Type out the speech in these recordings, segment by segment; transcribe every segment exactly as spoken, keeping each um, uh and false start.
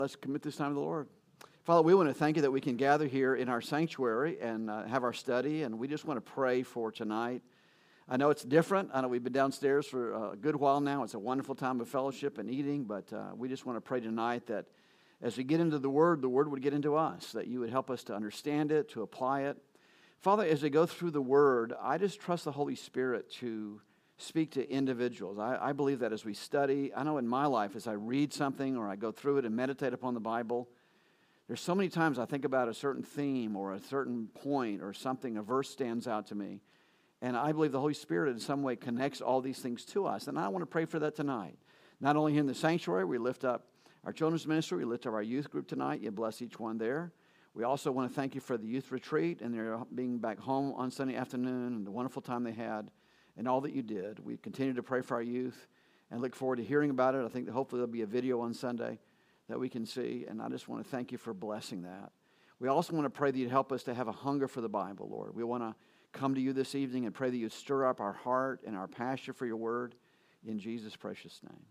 Let's commit this time to the Lord. Father, we want to thank you that we can gather here in our sanctuary and uh, have our study, and we just want to pray for tonight. I know it's different. I know we've been downstairs for a good while now. It's a wonderful time of fellowship and eating, but uh, we just want to pray tonight that as we get into the Word, the Word would get into us, that you would help us to understand it, to apply it. Father, as we go through the Word, I just trust the Holy Spirit to speak to individuals. I, I believe that as we study, I know in my life, as I read something or I go through it and meditate upon the Bible, there's so many times I think about a certain theme or a certain point or something, a verse stands out to me, and I believe the Holy Spirit in some way connects all these things to us, and I want to pray for that tonight. Not only here in the sanctuary, we lift up our children's ministry, we lift up our youth group tonight. You bless each one there. We also want to thank you for the youth retreat and their being back home on Sunday afternoon and the wonderful time they had and all that you did. We continue to pray for our youth and look forward to hearing about it. I think that hopefully there'll be a video on Sunday that we can see, and I just want to thank you for blessing that. We also want to pray that you'd help us to have a hunger for the Bible, Lord. We want to come to you this evening and pray that you'd stir up our heart and our passion for your word in Jesus' precious name.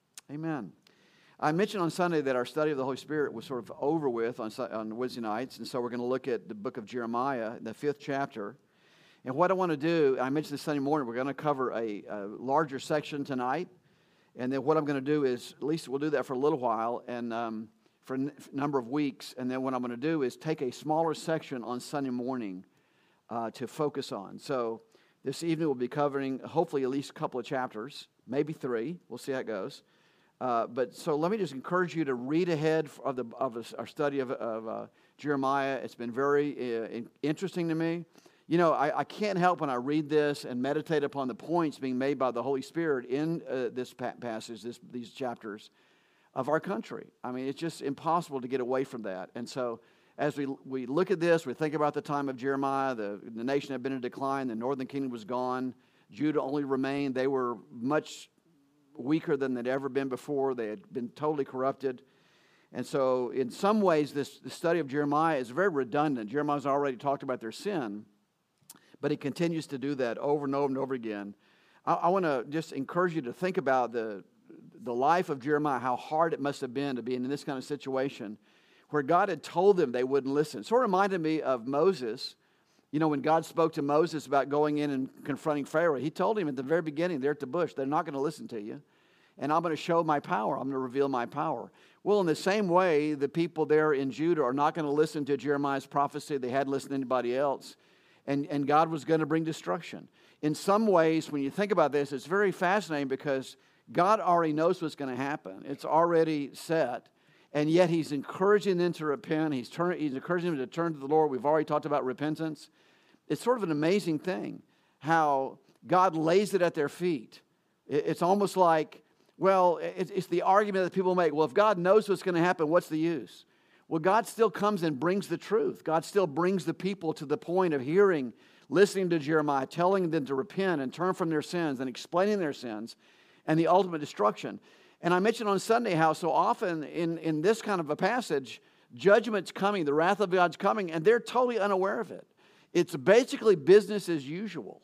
Amen. I mentioned on Sunday that our study of the Holy Spirit was sort of over with on, on Wednesday nights, and so we're going to look at the book of Jeremiah, the fifth chapter. And what I want to do, I mentioned this Sunday morning, we're going to cover a, a larger section tonight. And then what I'm going to do is, at least we'll do that for a little while and um, for a n- number of weeks. And then what I'm going to do is take a smaller section on Sunday morning uh, to focus on. So this evening we'll be covering hopefully at least a couple of chapters, maybe three. We'll see how it goes. Uh, but so let me just encourage you to read ahead of, the, of our study of, of uh, Jeremiah. It's been very uh, interesting to me. You know, I, I can't help when I read this and meditate upon the points being made by the Holy Spirit in uh, this pa- passage, this, these chapters of our country. I mean, it's just impossible to get away from that. And so as we we look at this, we think about the time of Jeremiah, the, the nation had been in decline, the northern kingdom was gone, Judah only remained. They were much weaker than they'd ever been before. They had been totally corrupted. And so in some ways, this the study of Jeremiah is very redundant. Jeremiah's already talked about their sin, but he continues to do that over and over and over again. I, I want to just encourage you to think about the, the life of Jeremiah, how hard it must have been to be in this kind of situation where God had told them they wouldn't listen. It sort of reminded me of Moses. You know, when God spoke to Moses about going in and confronting Pharaoh, he told him at the very beginning, there at the bush, they're not going to listen to you, and I'm going to show my power. I'm going to reveal my power. Well, in the same way, the people there in Judah are not going to listen to Jeremiah's prophecy. They hadn't listened to anybody else. And, and God was going to bring destruction. In some ways, when you think about this, it's very fascinating because God already knows what's going to happen. It's already set. And yet He's encouraging them to repent. He's, turn, he's encouraging them to turn to the Lord. We've already talked about repentance. It's sort of an amazing thing how God lays it at their feet. It, it's almost like, well, it, it's the argument that people make. Well, if God knows what's going to happen, what's the use? Well, God still comes and brings the truth. God still brings the people to the point of hearing, listening to Jeremiah, telling them to repent and turn from their sins and explaining their sins and the ultimate destruction. And I mentioned on Sunday how so often in, in this kind of a passage, judgment's coming, the wrath of God's coming, and they're totally unaware of it. It's basically business as usual.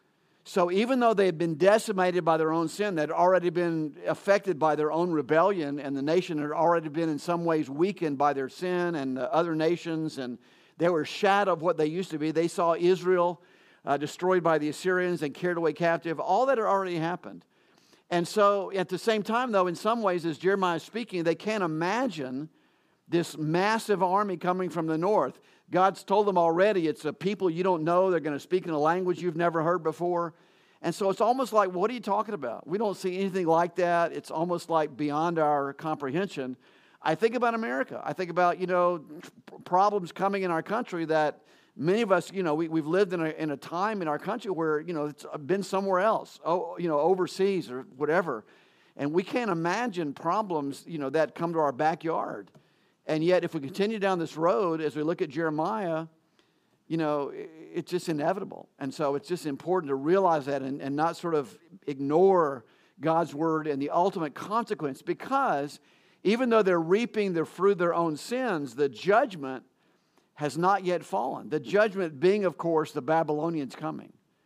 So even though they had been decimated by their own sin, they had already been affected by their own rebellion, and the nation had already been in some ways weakened by their sin and the other nations, and they were shadow of what they used to be. They saw Israel uh, destroyed by the Assyrians and carried away captive. All that had already happened. And so at the same time, though, in some ways, as Jeremiah is speaking, they can't imagine this massive army coming from the north. God's told them already it's a people you don't know. They're going to speak in a language you've never heard before. And so it's almost like, what are you talking about? We don't see anything like that. It's almost like beyond our comprehension. I think about America. I think about, you know, problems coming in our country that many of us, you know, we, we've lived in a, in a time in our country where, you know, it's been somewhere else, oh, you know, overseas or whatever. And we can't imagine problems, you know, that come to our backyard. And yet, if we continue down this road, as we look at Jeremiah, you know, it's just inevitable. And so it's just important to realize that and, and not sort of ignore God's word and the ultimate consequence. Because even though they're reaping the fruit of their own sins, the judgment has not yet fallen. The judgment being, of course, the Babylonians coming.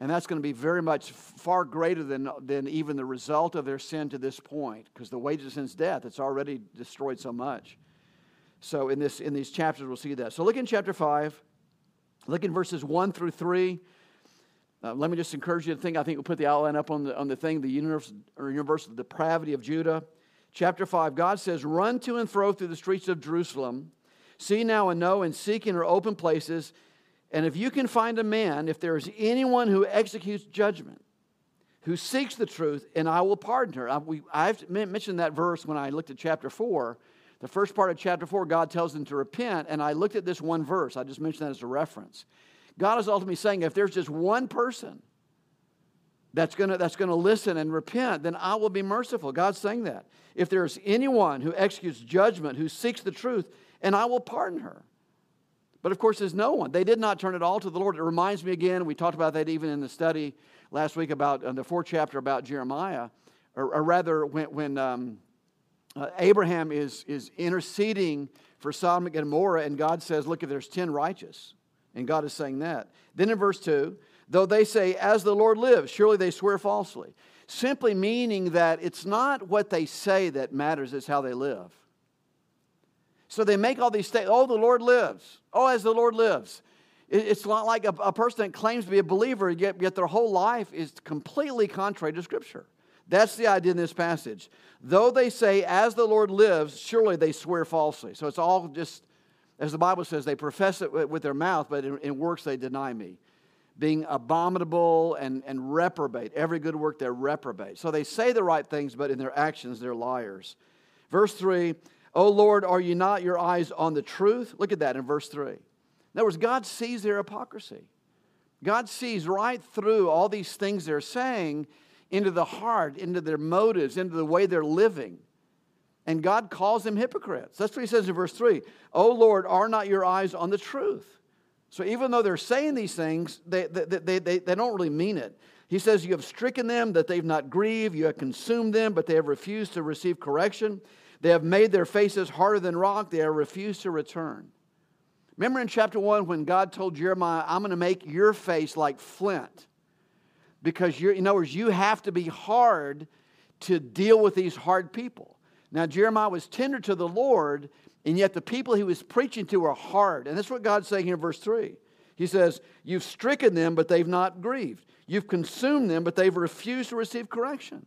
And that's going to be very much far greater than, than even the result of their sin to this point, because the wages of sin is death. It's already destroyed so much. So in this in these chapters, we'll see that. So look in chapter five. Look in verses one through three. Uh, let me just encourage you to think. I think we'll put the outline up on the, on the thing, the universe, or universal depravity of Judah. Chapter five, God says, run to and fro through the streets of Jerusalem. See now and know and seek in her open places. And if you can find a man, if there is anyone who executes judgment, who seeks the truth, and I will pardon her. I, we, I've mentioned that verse when I looked at chapter four. The first part of chapter four, God tells them to repent, and I looked at this one verse. I just mentioned that as a reference. God is ultimately saying, if there's just one person that's going to that's going to listen and repent, then I will be merciful. God's saying that. If there's anyone who executes judgment, who seeks the truth, and I will pardon her. But of course, there's no one. They did not turn it all to the Lord. It reminds me again, we talked about that even in the study last week about uh, the fourth chapter about Jeremiah, or, or rather when, when um, uh, Abraham is, is interceding for Sodom and Gomorrah, and God says, look, if there's ten righteous, and God is saying that. Then in verse two, though they say, as the Lord lives, surely they swear falsely. Simply meaning that it's not what they say that matters, it's how they live. So they make all these statements, oh, the Lord lives. Oh, as the Lord lives. It's not like a, a person that claims to be a believer, yet, yet their whole life is completely contrary to Scripture. That's the idea in this passage. Though they say, as the Lord lives, surely they swear falsely. So it's all just, as the Bible says, they profess it with their mouth, but in, in works they deny me. Being abominable and, and reprobate. Every good work they're reprobate. So they say the right things, but in their actions they're liars. Verse three, O Lord, are you not your eyes on the truth? Look at that in verse three. In other words, God sees their hypocrisy. God sees right through all these things they're saying into the heart, into their motives, into the way they're living. And God calls them hypocrites. That's what he says in verse three. O Lord, are not your eyes on the truth? So even though they're saying these things, they, they, they, they, they don't really mean it. He says, you have stricken them that they've not grieved. You have consumed them, but they have refused to receive correction. They have made their faces harder than rock. They have refused to return. Remember in chapter one when God told Jeremiah, I'm going to make your face like flint. Because, you're, in other words, you have to be hard to deal with these hard people. Now, Jeremiah was tender to the Lord, and yet the people he was preaching to are hard. And that's what God's saying here in verse three. He says, you've stricken them, but they've not grieved. You've consumed them, but they've refused to receive correction.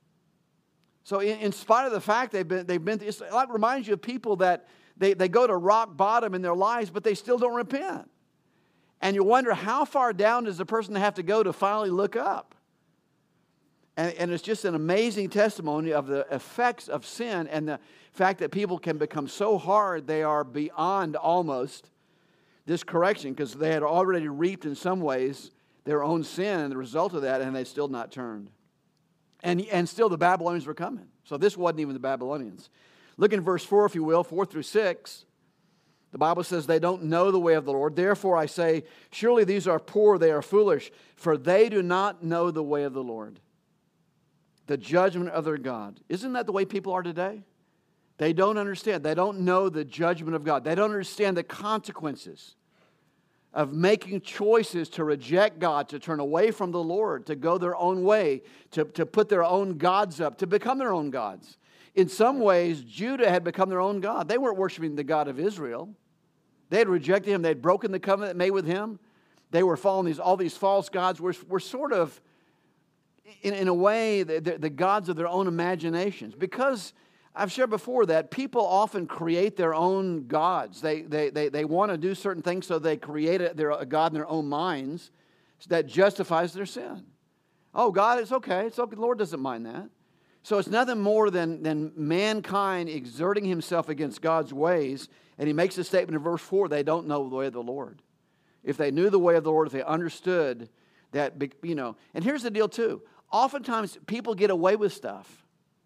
So in, in spite of the fact they've been, they've been, it reminds you of people that they, they go to rock bottom in their lives, but they still don't repent. And you wonder, how far down does a person have to go to finally look up? And, and it's just an amazing testimony of the effects of sin and the fact that people can become so hard they are beyond almost this correction, because they had already reaped in some ways their own sin and the result of that, and they still not turned. And, and still the Babylonians were coming. So this wasn't even the Babylonians. Look in verse four, if you will, four through six. The Bible says they don't know the way of the Lord. Therefore I say, surely these are poor, they are foolish, for they do not know the way of the Lord, the judgment of their God. Isn't that the way people are today? They don't understand. They don't know the judgment of God. They don't understand the consequences of making choices to reject God, to turn away from the Lord, to go their own way, to, to put their own gods up, to become their own gods. In some ways, Judah had become their own God. They weren't worshiping the God of Israel. They had rejected Him. They had broken the covenant made with Him. They were following these all these false gods. Were, were sort of, in, in a way, the, the, the gods of their own imaginations. Because I've shared before that people often create their own gods. They, they, they, they want to do certain things, so they create a, their, a God in their own minds that justifies their sin. Oh, God, it's okay. It's okay. The Lord doesn't mind that. So it's nothing more than, than mankind exerting himself against God's ways. And he makes a statement in verse four, they don't know the way of the Lord. If they knew the way of the Lord, if they understood that, you know. And here's the deal too. Oftentimes people get away with stuff.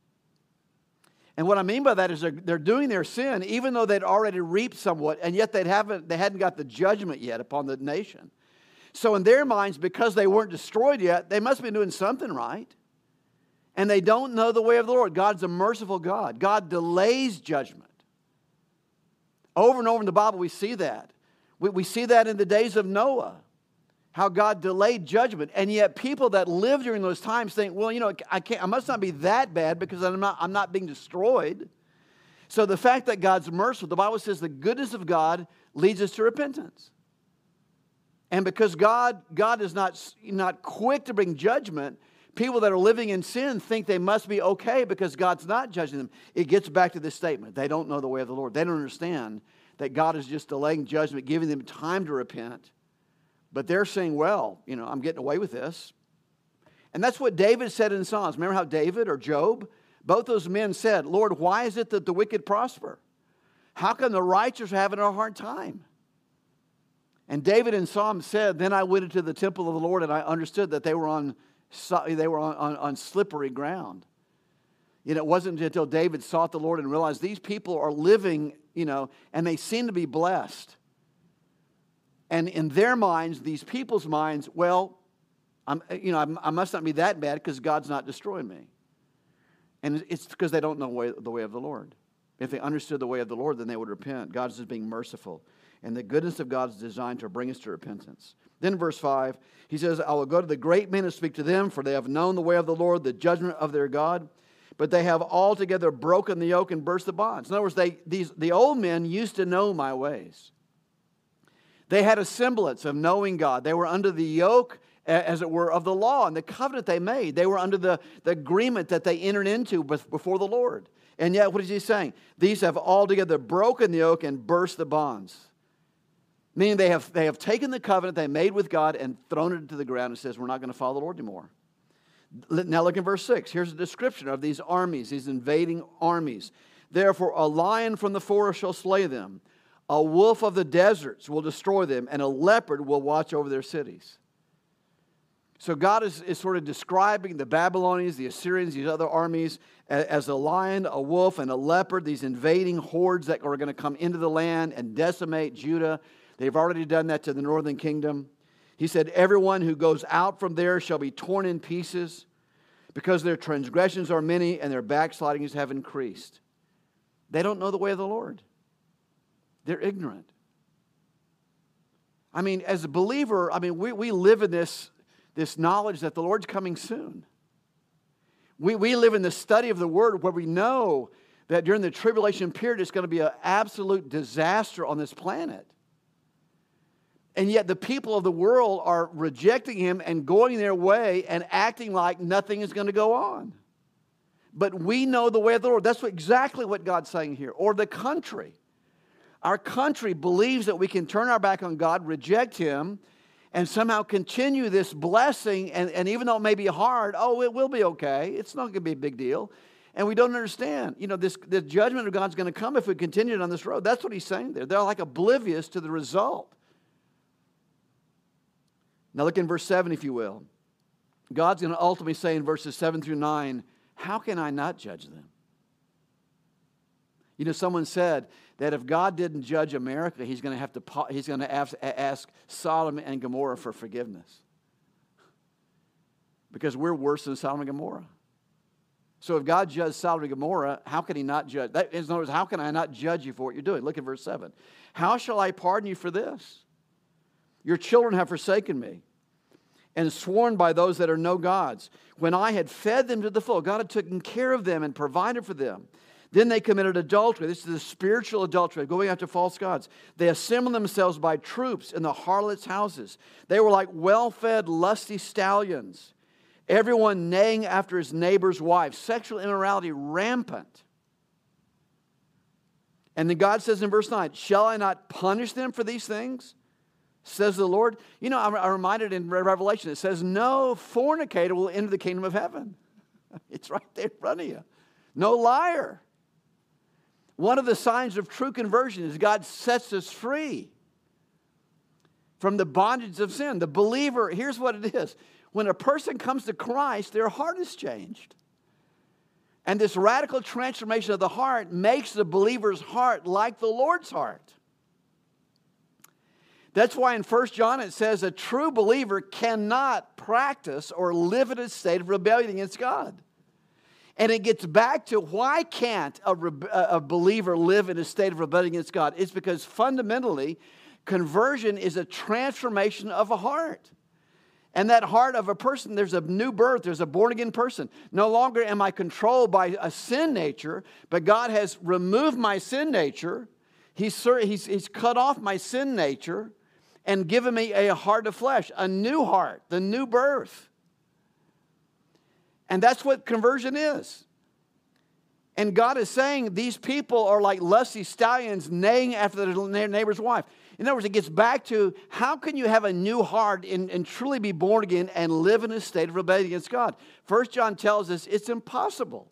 And what I mean by that is they're, they're doing their sin even though they'd already reaped somewhat, and yet they haven't they hadn't got the judgment yet upon the nation. So in their minds, because they weren't destroyed yet, they must be doing something right. And they don't know the way of the Lord. God's a merciful God. God delays judgment. Over and over in the Bible we see that. We, we see that in the days of Noah. how God delayed judgment. And yet people that live during those times think, well, you know, I can't, I must not be that bad because I'm not, I'm not being destroyed. So the fact that God's merciful, the Bible says the goodness of God leads us to repentance. And because God, God is not, not quick to bring judgment, people that are living in sin think they must be okay because God's not judging them. It gets back to this statement. They don't know the way of the Lord. They don't understand that God is just delaying judgment, giving them time to repent. But they're saying, well, you know, I'm getting away with this. And that's what David said in Psalms. Remember how David or Job, both those men said, Lord, why is it that the wicked prosper? How come the righteous are having a hard time? And David in Psalms said, then I went into the temple of the Lord and I understood that they were on, they were on, on, on slippery ground. You know, it wasn't until David sought the Lord and realized these people are living, you know, and they seem to be blessed. And in their minds, these people's minds, well, I'm, you know, I'm, I must not be that bad because God's not destroying me. And it's because they don't know the way, the way of the Lord. If they understood the way of the Lord, then they would repent. God is just being merciful. And the goodness of God is designed to bring us to repentance. Then in verse five, he says, I will go to the great men and speak to them, for they have known the way of the Lord, the judgment of their God. But they have altogether broken the yoke and burst the bonds. In other words, they, these, the old men used to know my ways. They had a semblance of knowing God. They were under the yoke, as it were, of the law and the covenant they made. They were under the, the agreement that they entered into before the Lord. And yet, what is he saying? These have altogether broken the yoke and burst the bonds. Meaning they have, they have taken the covenant they made with God and thrown it to the ground and says, we're not going to follow the Lord anymore. Now look in verse six. Here's a description of these armies, these invading armies. Therefore, a lion from the forest shall slay them. A wolf of the deserts will destroy them, and a leopard will watch over their cities. So God is, is sort of describing the Babylonians, the Assyrians, these other armies, as, as a lion, a wolf, and a leopard, these invading hordes that are going to come into the land and decimate Judah. They've already done that to the northern kingdom. He said, everyone who goes out from there shall be torn in pieces, because their transgressions are many and their backslidings have increased. They don't know the way of the Lord. They're ignorant. I mean, as a believer, I mean, we, we live in this, this knowledge that the Lord's coming soon. We, we live in the study of the Word where we know that during the tribulation period, it's going to be an absolute disaster on this planet. And yet the people of the world are rejecting Him and going their way and acting like nothing is going to go on. But we know the way of the Lord. That's what, exactly what God's saying here. Or the country. Our country believes that we can turn our back on God, reject Him, and somehow continue this blessing. And, and even though it may be hard, oh, it will be okay. It's not going to be a big deal. And we don't understand. You know, this the judgment of God's going to come if we continue on this road. That's what He's saying there. They're like oblivious to the result. Now look in verse seven, if you will. God's going to ultimately say in verses seven through nine, how can I not judge them? You know, someone said that if God didn't judge America, He's going to have to He's going to ask Sodom and Gomorrah for forgiveness, because we're worse than Sodom and Gomorrah. So if God judged Sodom and Gomorrah, how can He not judge? That, in other words, how can I not judge you for what you're doing? Look at verse seven. How shall I pardon you for this? Your children have forsaken me and sworn by those that are no gods. When I had fed them to the full, God had taken care of them and provided for them. Then they committed adultery. This is the spiritual adultery, going after false gods. They assembled themselves by troops in the harlots' houses. They were like well-fed, lusty stallions, everyone neighing after his neighbor's wife. Sexual immorality rampant. And then God says in verse nine, shall I not punish them for these things? Says the Lord. You know, I'm reminded in Revelation, it says, no fornicator will enter the kingdom of heaven. It's right there in front of you. No liar. One of the signs of true conversion is God sets us free from the bondage of sin. The believer, here's what it is. When a person comes to Christ, their heart is changed. And this radical transformation of the heart makes the believer's heart like the Lord's heart. That's why in First John it says a true believer cannot practice or live in a state of rebellion against God. And it gets back to why can't a, a believer live in a state of rebellion against God? It's because fundamentally, conversion is a transformation of a heart. And that heart of a person, there's a new birth, there's a born-again person. No longer am I controlled by a sin nature, but God has removed my sin nature. He's, he's, he's cut off my sin nature and given me a heart of flesh, a new heart, the new birth. And that's what conversion is. And God is saying these people are like lusty stallions neighing after their neighbor's wife. In other words, it gets back to how can you have a new heart and, and truly be born again and live in a state of rebellion against God? First John tells us it's impossible.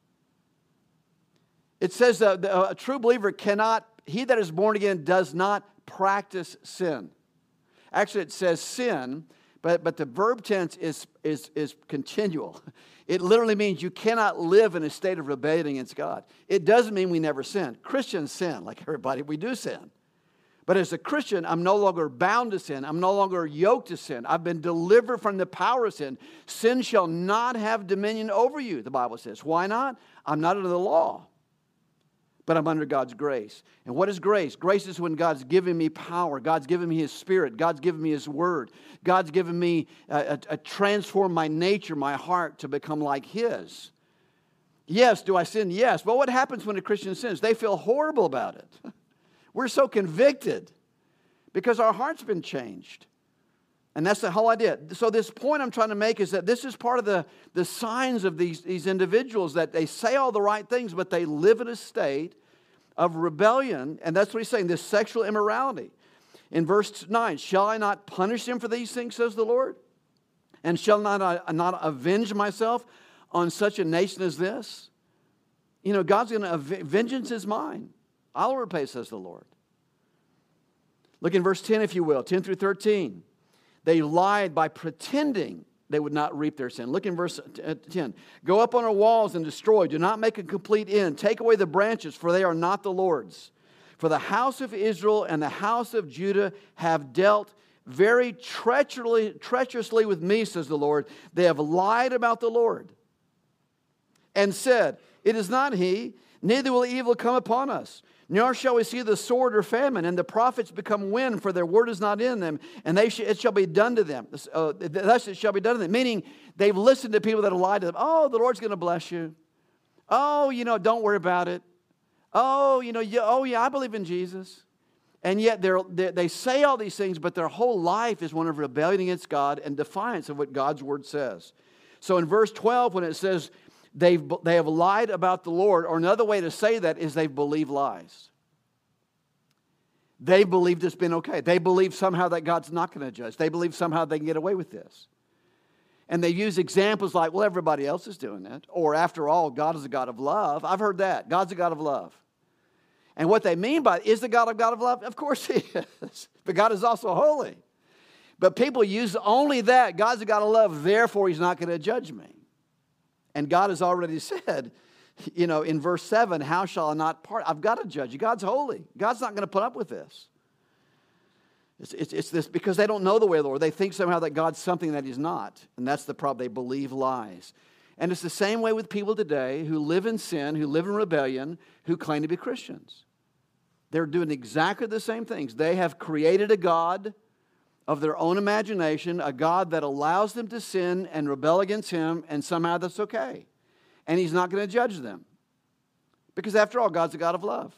It says that a true believer cannot, he that is born again does not practice sin. Actually, it says sin, but, but the verb tense is, is, is continual. It literally means you cannot live in a state of rebellion against God. It doesn't mean we never sin. Christians sin, like everybody, we do sin. But as a Christian, I'm no longer bound to sin. I'm no longer yoked to sin. I've been delivered from the power of sin. Sin shall not have dominion over you, the Bible says. Why not? I'm not under the law, but I'm under God's grace. And what is grace? Grace is when God's given me power. God's given me His Spirit. God's given me His Word. God's given me a, a, a transform my nature, my heart to become like His. Yes, do I sin? Yes. But what happens when a Christian sins? They feel horrible about it. We're so convicted because our heart's been changed. And that's the whole idea. So this point I'm trying to make is that this is part of the, the signs of these, these individuals, that they say all the right things, but they live in a state of rebellion. And that's what he's saying, this sexual immorality. In verse nine, shall I not punish them for these things, says the Lord? And shall not I not avenge myself on such a nation as this? You know, God's going to, vengeance is mine. I'll repay, says the Lord. Look in verse ten, if you will, ten through thirteen. They lied by pretending they would not reap their sin. Look in verse ten. Go up on our walls and destroy. Do not make a complete end. Take away the branches, for they are not the Lord's. For the house of Israel and the house of Judah have dealt very treacherously, treacherously with me, says the Lord. They have lied about the Lord and said, it is not He, neither will evil come upon us. Nor shall we see the sword or famine, and the prophets become wind, for their word is not in them, and they sh- it shall be done to them. Uh, thus it shall be done to them. Meaning, they've listened to people that have lied to them. Oh, the Lord's going to bless you. Oh, you know, don't worry about it. Oh, you know, yeah, oh yeah, I believe in Jesus. And yet they're, they they say all these things, but their whole life is one of rebellion against God and defiance of what God's word says. So in verse twelve, when it says, They've, they have lied about the Lord, or another way to say that is they've believed lies. They believed it's been okay. They believe somehow that God's not going to judge. They believe somehow they can get away with this. And they use examples like, well, everybody else is doing it. Or after all, God is a God of love. I've heard that. God's a God of love. And what they mean by, is the God a God of love? Of course He is. But God is also holy. But people use only that. God's a God of love, therefore He's not going to judge me. And God has already said, you know, in verse seven, how shall I not part? I've got to judge you. God's holy. God's not going to put up with this. It's, it's, it's this because they don't know the way of the Lord. They think somehow that God's something that He's not. And that's the problem. They believe lies. And it's the same way with people today who live in sin, who live in rebellion, who claim to be Christians. They're doing exactly the same things. They have created a God of their own imagination, a God that allows them to sin and rebel against Him, and somehow that's okay. And He's not going to judge them. Because after all, God's a God of love.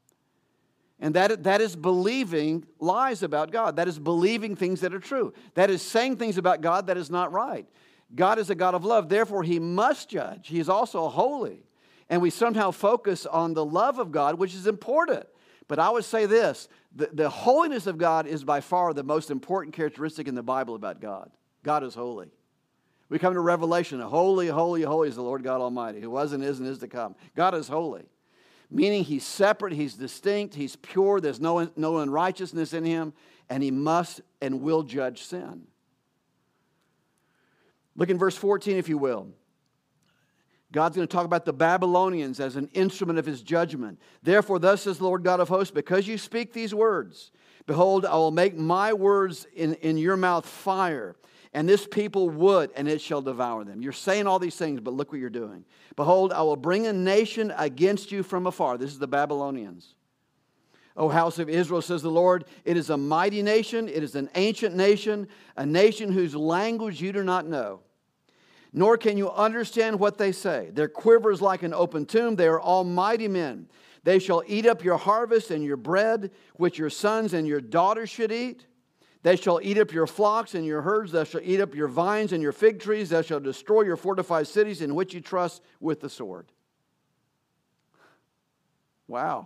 And that, that is believing lies about God. That is believing things that are true. That is saying things about God that is not right. God is a God of love, therefore He must judge. He is also holy. And we somehow focus on the love of God, which is important. But I would say this, the, the holiness of God is by far the most important characteristic in the Bible about God. God is holy. We come to Revelation, holy, holy, holy is the Lord God Almighty, who was and is and is to come. God is holy, meaning He's separate, He's distinct, He's pure, there's no, no unrighteousness in Him, and He must and will judge sin. Look in verse fourteen, if you will. God's going to talk about the Babylonians as an instrument of His judgment. Therefore, thus says the Lord God of hosts, because you speak these words, behold, I will make my words in, in your mouth fire, and this people wood, and it shall devour them. You're saying all these things, but look what you're doing. Behold, I will bring a nation against you from afar. This is the Babylonians, O house of Israel, says the Lord, it is a mighty nation, it is an ancient nation, a nation whose language you do not know, nor can you understand what they say. Their quiver is like an open tomb. They are all mighty men. They shall eat up your harvest and your bread, which your sons and your daughters should eat. They shall eat up your flocks and your herds. They shall eat up your vines and your fig trees. They shall destroy your fortified cities in which you trust with the sword. Wow.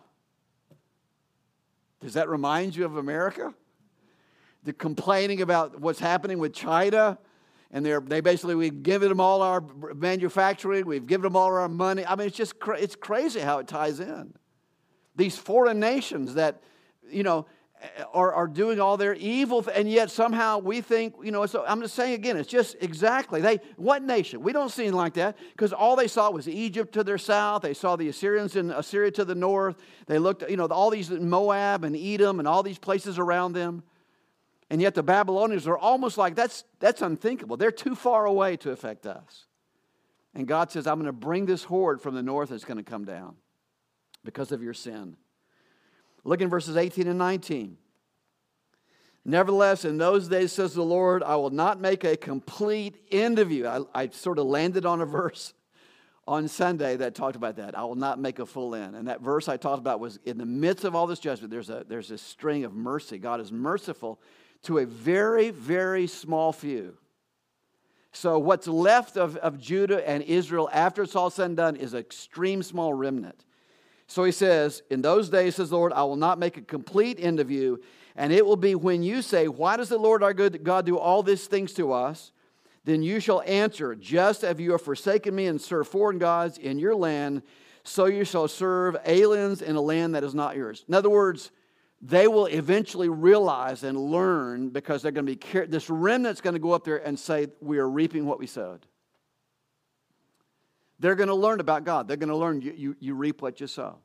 Does that remind you of America? The complaining about what's happening with China, and they're, they basically, we've given them all our manufacturing, we've given them all our money. I mean, it's just, cra- it's crazy how it ties in. These foreign nations that, you know, are, are doing all their evil, th- and yet somehow we think, you know, so I'm just saying again, it's just exactly, they, what nation? We don't see anything like that, because all they saw was Egypt to their south, they saw the Assyrians in Assyria to the north, they looked, you know, all these Moab and Edom and all these places around them, and yet the Babylonians are almost like, that's, that's unthinkable. They're too far away to affect us. And God says, I'm going to bring this horde from the north that's going to come down because of your sin. Look in verses eighteen and nineteen. Nevertheless, in those days, says the Lord, I will not make a complete end of you. I, I sort of landed on a verse on Sunday that talked about that. I will not make a full end. And that verse I talked about was in the midst of all this judgment, there's a there's a string of mercy. God is merciful to a very, very small few. So what's left of, of Judah and Israel after it's all said and done is an extreme small remnant. So he says, in those days, says the Lord, I will not make a complete end of you. And it will be when you say, why does the Lord our God do all these things to us? Then you shall answer, just as you have forsaken me and served foreign gods in your land, so you shall serve aliens in a land that is not yours. In other words, they will eventually realize and learn, because they're going to be, this remnant's going to go up there and say, we are reaping what we sowed. They're going to learn about God. They're going to learn you, you, you reap what you sow.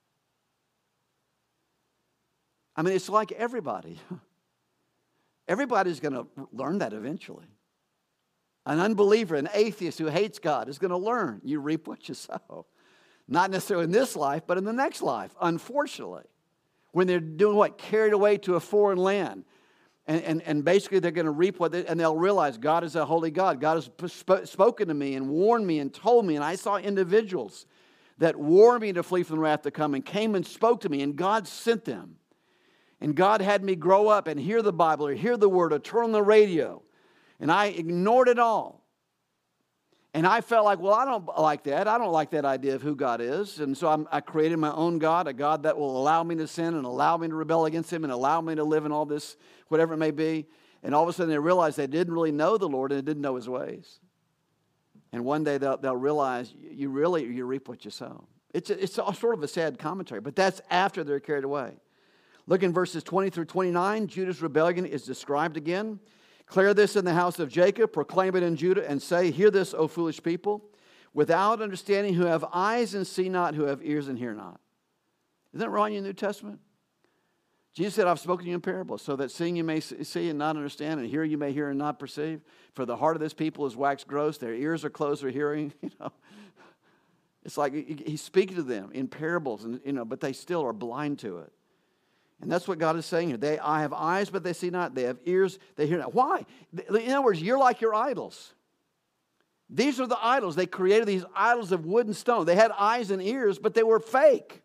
I mean, it's like everybody. Everybody's going to learn that eventually. An unbeliever, an atheist who hates God is going to learn you reap what you sow. Not necessarily in this life, but in the next life, unfortunately. When they're doing what? Carried away to a foreign land. And, and, and basically they're going to reap what they, and they'll realize God is a holy God. God has sp- spoken to me and warned me and told me. And I saw individuals that warned me to flee from the wrath to come and came and spoke to me. And God sent them. And God had me grow up and hear the Bible or hear the Word or turn on the radio. And I ignored it all. And I felt like, well, I don't like that. I don't like that idea of who God is. And so I'm, I created my own God, a God that will allow me to sin and allow me to rebel against Him and allow me to live in all this, whatever it may be. And all of a sudden they realized they didn't really know the Lord and they didn't know His ways. And one day they'll, they'll realize you really, you reap what you sow. It's, a, it's a, sort of a sad commentary, but that's after they're carried away. Look in verses twenty through twenty-nine. Judah's rebellion is described again. Declare this in the house of Jacob, proclaim it in Judah, and say, hear this, O foolish people, without understanding, who have eyes and see not, who have ears and hear not. Isn't that wrong in the New Testament? Jesus said, I've spoken to you in parables, so that seeing you may see and not understand, and hear you may hear and not perceive. For the heart of this people is waxed gross, their ears are closed for hearing. You know, it's like he's speaking to them in parables, and you know, but they still are blind to it. And that's what God is saying here. They, I have eyes, but they see not. They have ears, they hear not. Why? In other words, you're like your idols. These are the idols. They created these idols of wood and stone. They had eyes and ears, but they were fake.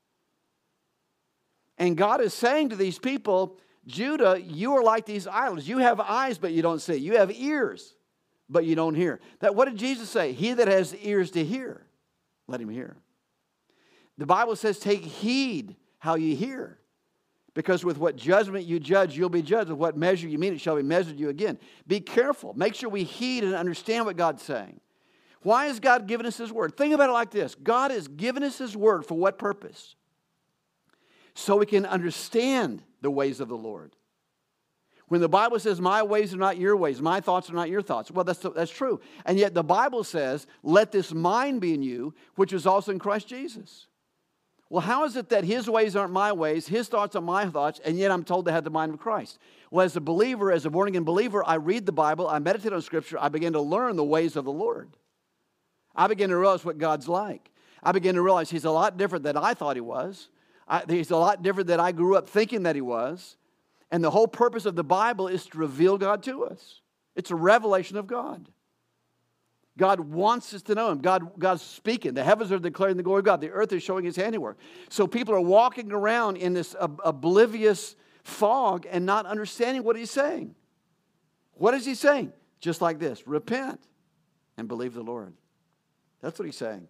And God is saying to these people, Judah, you are like these idols. You have eyes, but you don't see. You have ears, but you don't hear. That, what did Jesus say? He that has ears to hear, let him hear. The Bible says, take heed how you hear. Because with what judgment you judge, you'll be judged. With what measure you meet, it shall be measured you again. Be careful. Make sure we heed and understand what God's saying. Why has God given us His Word? Think about it like this. God has given us His Word for what purpose? So we can understand the ways of the Lord. When the Bible says, my ways are not your ways, my thoughts are not your thoughts. Well, that's, that's true. And yet the Bible says, let this mind be in you, which is also in Christ Jesus. Well, how is it that His ways aren't my ways, His thoughts are my thoughts, and yet I'm told to have the mind of Christ? Well, as a believer, as a born-again believer, I read the Bible, I meditate on Scripture, I begin to learn the ways of the Lord. I begin to realize what God's like. I begin to realize He's a lot different than I thought He was. I, he's a lot different than I grew up thinking that he was. And the whole purpose of the Bible is to reveal God to us. It's a revelation of God. God wants us to know Him. God, God's speaking. The heavens are declaring the glory of God. The earth is showing His handiwork. So people are walking around in this ob- oblivious fog and not understanding what He's saying. What is He saying? Just like this. Repent and believe the Lord. That's what He's saying.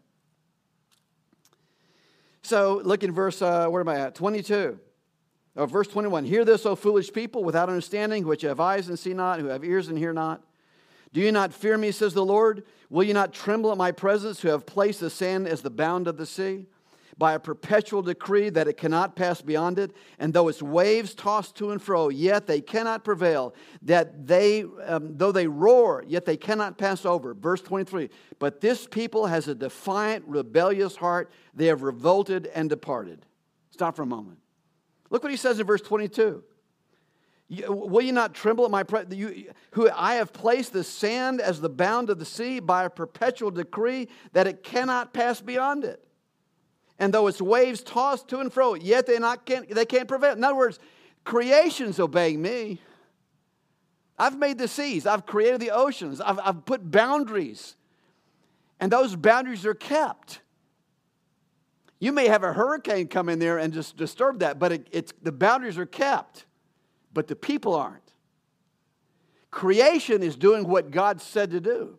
So look in verse, uh, where am I at? twenty-two. Oh, verse twenty-one, hear this, O foolish people, without understanding, which have eyes and see not, who have ears and hear not. Do you not fear me, says the Lord? Will you not tremble at my presence, who have placed the sand as the bound of the sea, by a perpetual decree that it cannot pass beyond it? And though its waves toss to and fro, yet they cannot prevail. That they, um, though they roar, yet they cannot pass over. Verse twenty-three, but this people has a defiant, rebellious heart. They have revolted and departed. Stop for a moment. Look what he says in verse twenty-two. Will you not tremble at my presence, you, who I have placed the sand as the bound of the sea by a perpetual decree that it cannot pass beyond it? And though its waves toss to and fro, yet they not can't, they can't prevail. In other words, creation's obeying me. I've made the seas. I've created the oceans. I've, I've put boundaries. And those boundaries are kept. You may have a hurricane come in there and just disturb that, but it, it's, the boundaries are kept, but the people aren't. Creation is doing what God said to do.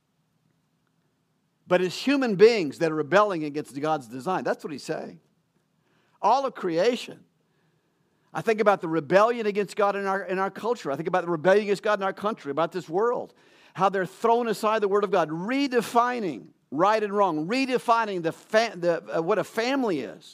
But it's human beings that are rebelling against God's design. That's what he's saying. All of creation. I think about the rebellion against God in our, in our culture. I think about the rebellion against God in our country, about this world. How they're throwing aside the Word of God, redefining right and wrong, redefining the, fa- the uh, what a family is.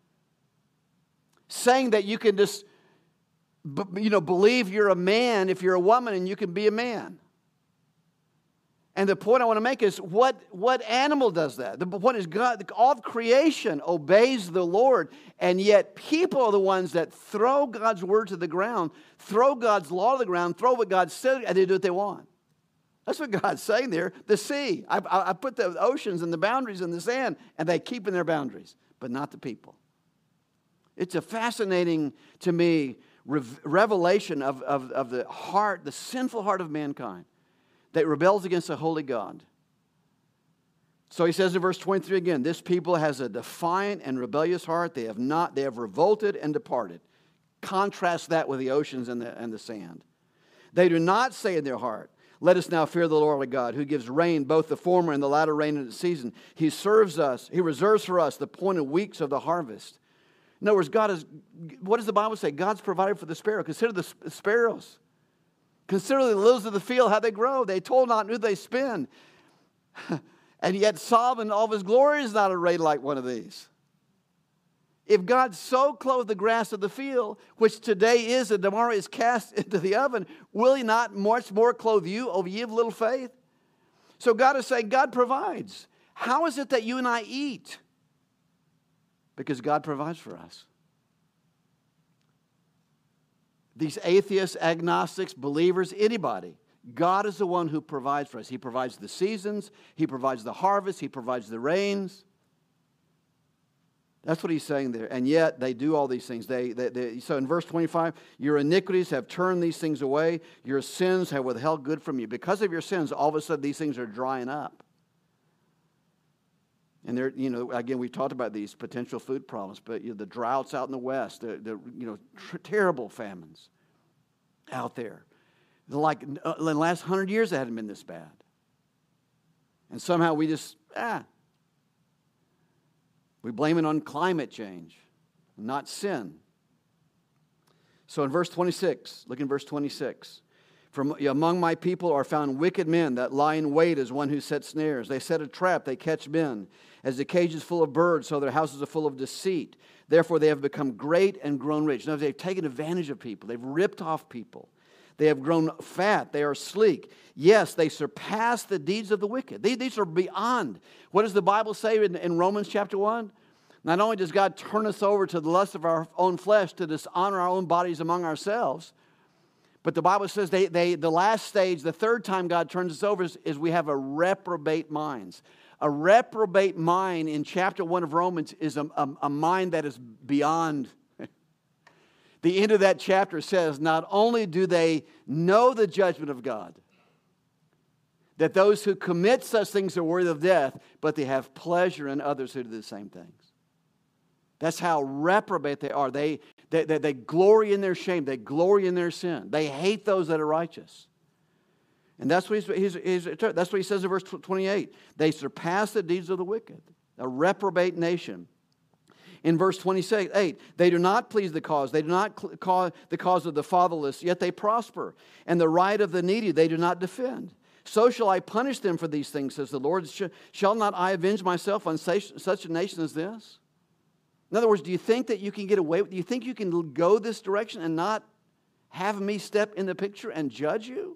Saying that you can just, b- you know, believe you're a man if you're a woman and you can be a man. And the point I want to make is, what, what animal does that? The point is, God, all of creation obeys the Lord, and yet people are the ones that throw God's word to the ground, throw God's law to the ground, throw what God said, and they do what they want. That's what God's saying there. The sea. I, I, I put the oceans and the boundaries in the sand, and they keep in their boundaries, but not the people. It's a fascinating, to me, rev- revelation of, of, of the heart, the sinful heart of mankind that rebels against a holy God. So he says in verse twenty-three again, this people has a defiant and rebellious heart. They have not, they have revolted and departed. Contrast that with the oceans and the, and the sand. They do not say in their heart, let us now fear the Lord our God, who gives rain, both the former and the latter rain in its season. He serves us, He reserves for us the appointed weeks of the harvest. In other words, God is, what does the Bible say? God's provided for the sparrow. Consider the sparrows. Consider the lilies of the field, how they grow. They toil not, nor do they spin. And yet Solomon, in all of his glory, is not arrayed like one of these. If God so clothed the grass of the field, which today is and tomorrow is cast into the oven, will He not much more clothe you, O ye of little faith? So God is saying, God provides. How is it that you and I eat? Because God provides for us. These atheists, agnostics, believers, anybody, God is the one who provides for us. He provides the seasons. He provides the harvest. He provides the rains. That's what he's saying there. And yet they do all these things. They, they, they, so in verse twenty-five, your iniquities have turned these things away. Your sins have withheld good from you. Because of your sins, all of a sudden these things are drying up. And there, you know, again, we've talked about these potential food problems, but you know, the droughts out in the west, the, the you know, tr- terrible famines out there. Like uh, in the last hundred years, it hadn't been this bad. And somehow we just, ah, we blame it on climate change, not sin. So in verse twenty-six, look in verse twenty-six. From among my people are found wicked men that lie in wait as one who sets snares. They set a trap, they catch men. As the cage is full of birds, so their houses are full of deceit. Therefore they have become great and grown rich. Now they've taken advantage of people. They've ripped off people. They have grown fat. They are sleek. Yes, they surpass the deeds of the wicked. These, these are beyond. What does the Bible say in, in Romans chapter one? Not only does God turn us over to the lust of our own flesh to dishonor our own bodies among ourselves, but the Bible says they, they, the last stage, the third time God turns us over is, is we have a reprobate minds. A reprobate mind in chapter one of Romans is a, a, a mind that is beyond. The end of that chapter says, not only do they know the judgment of God, that those who commit such things are worthy of death, but they have pleasure in others who do the same things. That's how reprobate they are. They, they, they, they glory in their shame. They glory in their sin. They hate those that are righteous. And that's what, he's, he's, he's, that's what he says in verse twenty-eight. They surpass the deeds of the wicked, a reprobate nation. In verse twenty-eight, they do not please the cause. They do not cause the cause of the fatherless, yet they prosper. And the right of the needy they do not defend. So shall I punish them for these things, says the Lord. Shall not I avenge myself on such a nation as this? In other words, do you think that you can get away with, do you think you can go this direction and not have me step in the picture and judge you?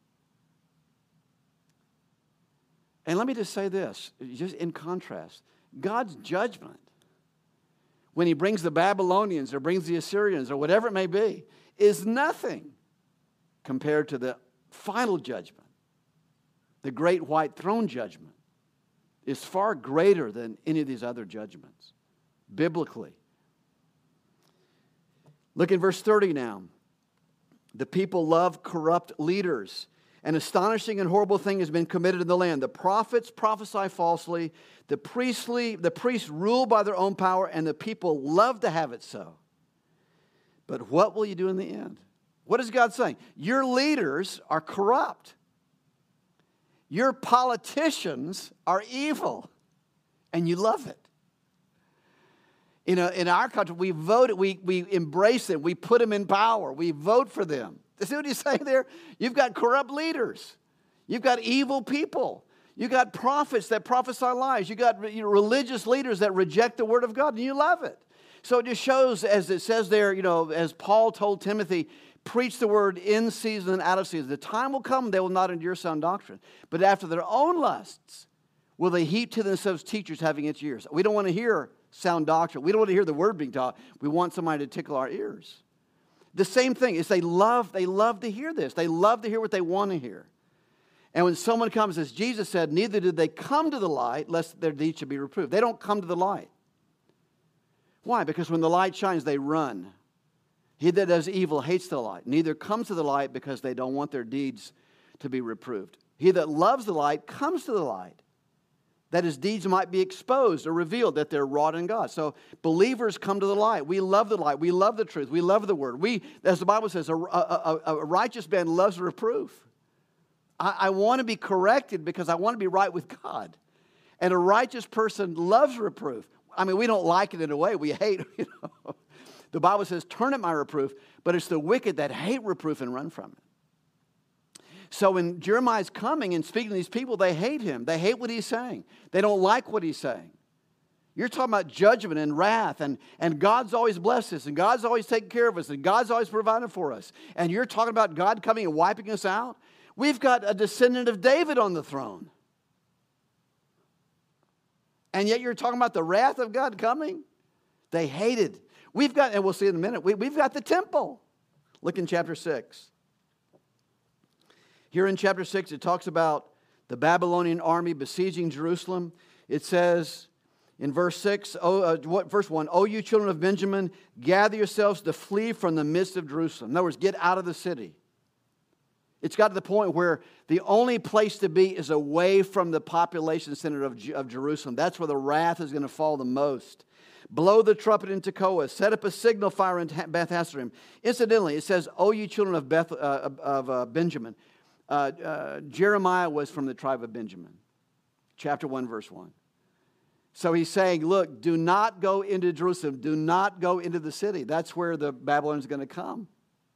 And let me just say this, just in contrast, God's judgment, when he brings the Babylonians or brings the Assyrians or whatever it may be, is nothing compared to the final judgment. The great white throne judgment is far greater than any of these other judgments, biblically. Look at verse thirty now. The people love corrupt leaders. An astonishing and horrible thing has been committed in the land. The prophets prophesy falsely. The priestly, the priests rule by their own power, and the people love to have it so. But what will you do in the end? What is God saying? Your leaders are corrupt. Your politicians are evil, and you love it. You know, in our country, we vote, we, we embrace them, we put them in power, we vote for them. See what he's saying there? You've got corrupt leaders. You've got evil people. You've got prophets that prophesy lies. You've got you know, religious leaders that reject the word of God, and you love it. So it just shows, as it says there, you know, as Paul told Timothy, preach the word in season and out of season. The time will come, they will not endure sound doctrine. But after their own lusts, will they heap to themselves teachers having itchy ears. We don't want to hear sound doctrine. We don't want to hear the word being taught. We want somebody to tickle our ears. The same thing is they love, they love to hear this. They love to hear what they want to hear. And when someone comes, as Jesus said, neither did they come to the light, lest their deeds should be reproved. They don't come to the light. Why? Because when the light shines, they run. He that does evil hates the light. Neither comes to the light because they don't want their deeds to be reproved. He that loves the light comes to the light, that his deeds might be exposed or revealed, that they're wrought in God. So believers come to the light. We love the light. We love the truth. We love the word. We, as the Bible says, a, a, a, a righteous man loves reproof. I, I want to be corrected because I want to be right with God. And a righteous person loves reproof. I mean, we don't like it in a way. We hate, you know. The Bible says, turn at my reproof, but it's the wicked that hate reproof and run from it. So when Jeremiah's coming and speaking to these people, they hate him. They hate what he's saying. They don't like what he's saying. You're talking about judgment and wrath, and, and God's always blessed us, and God's always taking care of us, and God's always provided for us. And you're talking about God coming and wiping us out? We've got a descendant of David on the throne. And yet you're talking about the wrath of God coming? They hated. We've got, and we'll see in a minute, we, we've got the temple. Look in chapter six. Here in chapter six, it talks about the Babylonian army besieging Jerusalem. It says in verse six, oh, uh, what, verse one, O you children of Benjamin, gather yourselves to flee from the midst of Jerusalem. In other words, get out of the city. It's got to the point where the only place to be is away from the population center of, of Jerusalem. That's where the wrath is going to fall the most. Blow the trumpet in Tekoa. Set up a signal fire in Beth Hasserim. Incidentally, it says, O you children of, Beth, uh, of uh, Benjamin. Uh, uh, Jeremiah was from the tribe of Benjamin. Chapter one, verse one. So he's saying, look, do not go into Jerusalem. Do not go into the city. That's where the Babylonians are going to come.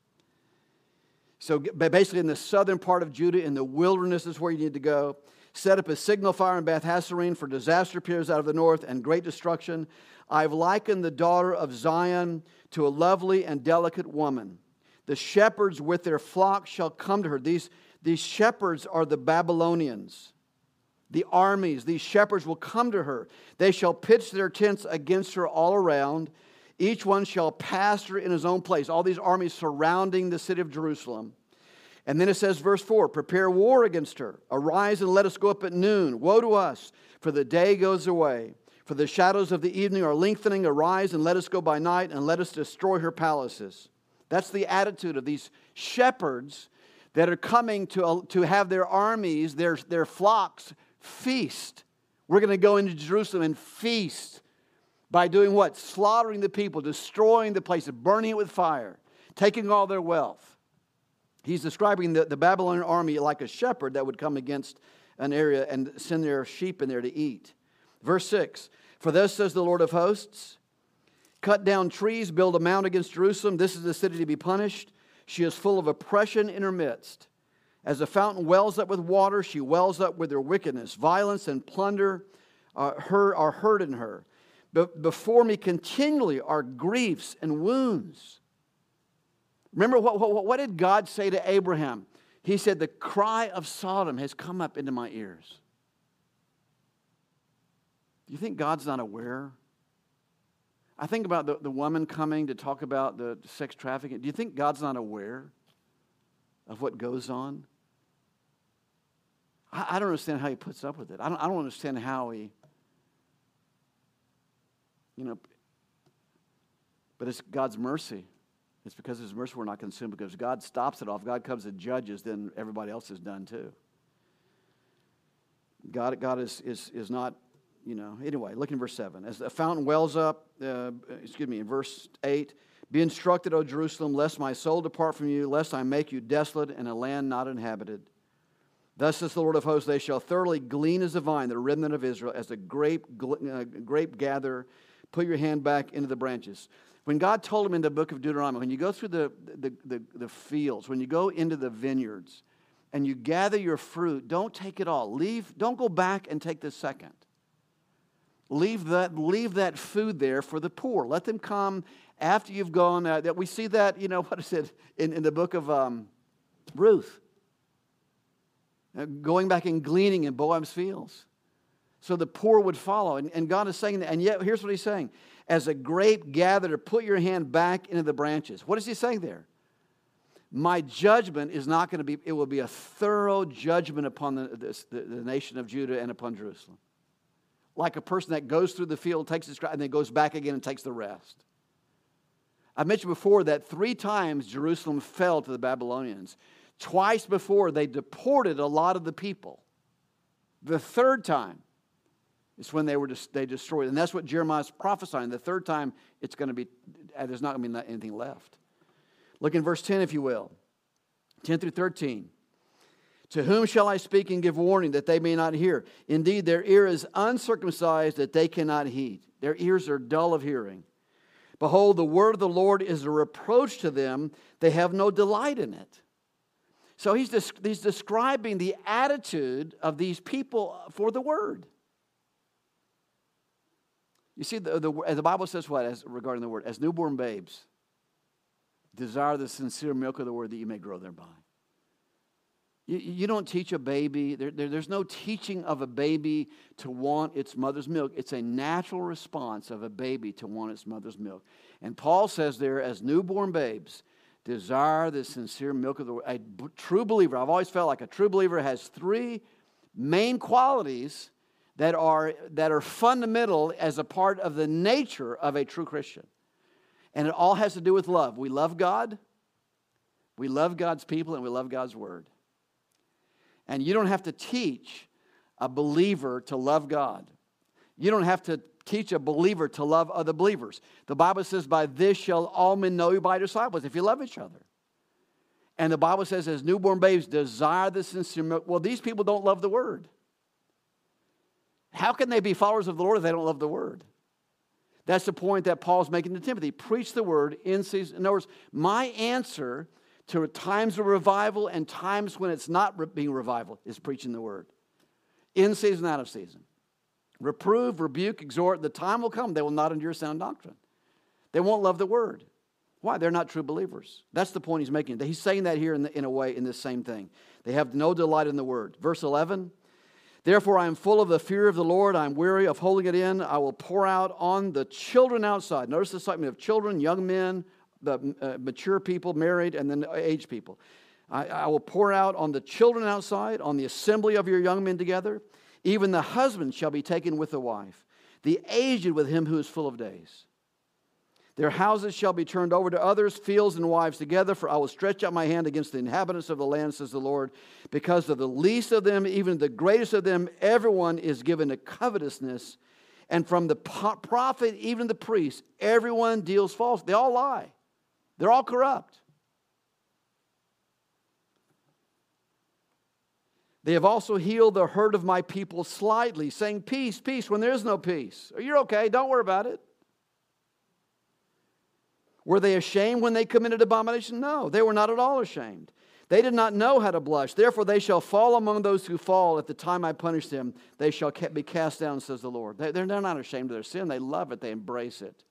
So basically in the southern part of Judah, in the wilderness is where you need to go. Set up a signal fire in Beth Hasserim, for disaster appears out of the north and great destruction. I've likened the daughter of Zion to a lovely and delicate woman. The shepherds with their flocks shall come to her. These, these shepherds are the Babylonians. The armies, these shepherds will come to her. They shall pitch their tents against her all around. Each one shall pasture in his own place. All these armies surrounding the city of Jerusalem. And then it says, verse four, prepare war against her. Arise and let us go up at noon. Woe to us, for the day goes away. For the shadows of the evening are lengthening. Arise and let us go by night, and let us destroy her palaces. That's the attitude of these shepherds that are coming to, to have their armies, their, their flocks, feast. We're going to go into Jerusalem and feast by doing what? Slaughtering the people, destroying the place, burning it with fire, taking all their wealth. He's describing the, the Babylonian army like a shepherd that would come against an area and send their sheep in there to eat. Verse six, for thus says the Lord of hosts, cut down trees, build a mound against Jerusalem. This is the city to be punished. She is full of oppression in her midst. As a fountain wells up with water, she wells up with her wickedness. Violence and plunder uh, her, are heard in her. But before me continually are griefs and wounds. Remember, what, what, what did God say to Abraham? He said, the cry of Sodom has come up into my ears. Do you think God's not aware? I think about the, the woman coming to talk about the sex trafficking. Do you think God's not aware of what goes on? I, I don't understand how he puts up with it. I don't, I don't understand how he, you know, but it's God's mercy. It's because of his mercy we're not consumed. Because God stops it off. God comes and judges, then everybody else is done too. God, God is, is, is not, you know, anyway, look in verse seven. As the fountain wells up, uh, excuse me, in verse eight, be instructed, O Jerusalem, lest my soul depart from you, lest I make you desolate in a land not inhabited. Thus says the Lord of hosts, they shall thoroughly glean as a vine, the remnant of Israel, as a grape, uh, grape gather. Put your hand back into the branches. When God told him in the book of Deuteronomy, when you go through the, the, the, the fields, when you go into the vineyards, and you gather your fruit, don't take it all. Leave. Don't go back and take the second. Leave that, leave that food there for the poor. Let them come after you've gone. Uh, that we see that, you know, what is it, in, in the book of um, Ruth. Uh, going back and gleaning in Boaz's fields. So the poor would follow. And, and God is saying that. And yet, here's what he's saying. As a grape gatherer, put your hand back into the branches. What is he saying there? My judgment is not going to be, it will be a thorough judgment upon the, the, the nation of Judah and upon Jerusalem. Like a person that goes through the field, takes his crop, and then goes back again and takes the rest. I mentioned before that three times Jerusalem fell to the Babylonians. Twice before, they deported a lot of the people. The third time, it's when they were just, they destroyed. And that's what Jeremiah's prophesying. The third time, it's going to be, there's not going to be anything left. Look in verse ten, if you will. ten through thirteen. To whom shall I speak and give warning that they may not hear? Indeed, their ear is uncircumcised that they cannot heed. Their ears are dull of hearing. Behold, the word of the Lord is a reproach to them. They have no delight in it. So he's, des- he's describing the attitude of these people for the word. You see, the, the, the Bible says what as regarding the word? As newborn babes, desire the sincere milk of the word that you may grow thereby. You, you don't teach a baby. There, there, there's no teaching of a baby to want its mother's milk. It's a natural response of a baby to want its mother's milk. And Paul says there, as newborn babes, desire the sincere milk of the word. A b- true believer, I've always felt like a true believer has three main qualities that are, that are fundamental as a part of the nature of a true Christian. And it all has to do with love. We love God, we love God's people, and we love God's word. And you don't have to teach a believer to love God. You don't have to teach a believer to love other believers. The Bible says, by this shall all men know you by your disciples, if you love each other. And the Bible says, as newborn babes, desire the sincere milk. Well, these people don't love the word. How can they be followers of the Lord if they don't love the word? That's the point that Paul's making to Timothy. Preach the word in season. In other words, my answer to times of revival and times when it's not being revival is preaching the word. In season, out of season. Reprove, rebuke, exhort. The time will come they will not endure sound doctrine. They won't love the word. Why? They're not true believers. That's the point he's making. He's saying that here in, the, in a way in this same thing. They have no delight in the word. Verse eleven. Therefore I am full of the fear of the Lord. I am weary of holding it in. I will pour out on the children outside. Notice the statement of children, young men, the uh, mature people, married, and then aged people. I, I will pour out on the children outside, on the assembly of your young men together. Even the husband shall be taken with the wife, the aged with him who is full of days. Their houses shall be turned over to others, fields and wives together, for I will stretch out my hand against the inhabitants of the land, says the Lord. Because of the least of them, even the greatest of them, everyone is given to covetousness. And from the prophet, even the priest, everyone deals false. They all lie. They're all corrupt. They have also healed the hurt of my people slightly, saying, peace, peace, when there is no peace. You're okay, don't worry about it. Were they ashamed when they committed abomination? No, they were not at all ashamed. They did not know how to blush. Therefore, they shall fall among those who fall. At the time I punish them, they shall be cast down, says the Lord. They're not ashamed of their sin. They love it. They embrace it.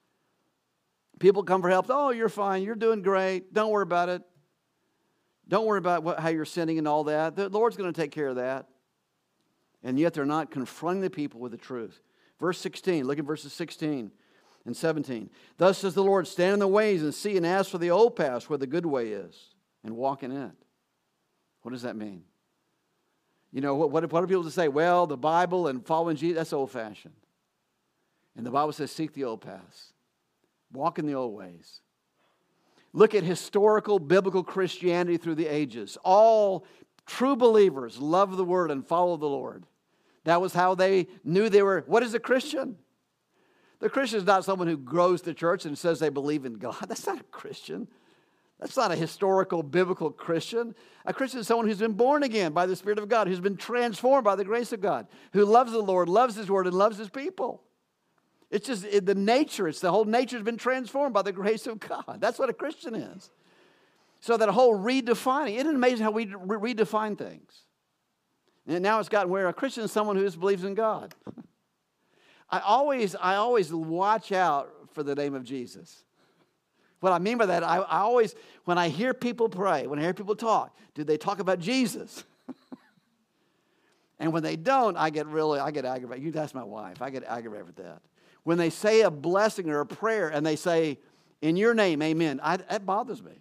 People come for help. Oh, you're fine. You're doing great. Don't worry about it. Don't worry about what, how you're sinning and all that. The Lord's going to take care of that. And yet they're not confronting the people with the truth. Verse sixteen. Look at verses sixteen. And seventeen. Thus says the Lord, stand in the ways and see and ask for the old paths where the good way is and walk in it. What does that mean? You know, what, what, what do people say? Well, the Bible and following Jesus, that's old-fashioned. And the Bible says seek the old paths. Walk in the old ways. Look at historical biblical Christianity through the ages. All true believers love the Word and follow the Lord. That was how they knew they were. What is a Christian? The Christian is not someone who grows the church and says they believe in God. That's not a Christian. That's not a historical, biblical Christian. A Christian is someone who's been born again by the Spirit of God, who's been transformed by the grace of God, who loves the Lord, loves His Word, and loves His people. It's just the nature. It's the whole nature has been transformed by the grace of God. That's what a Christian is. So that whole redefining, isn't it amazing how we re- redefine things? And now it's gotten where a Christian is someone who just believes in God. I always, I always watch out for the name of Jesus. What I mean by that, I, I always, when I hear people pray, when I hear people talk, do they talk about Jesus? And when they don't, I get really, I get aggravated. You ask my wife, I get aggravated with that. When they say a blessing or a prayer and they say, in your name, amen, I, that bothers me.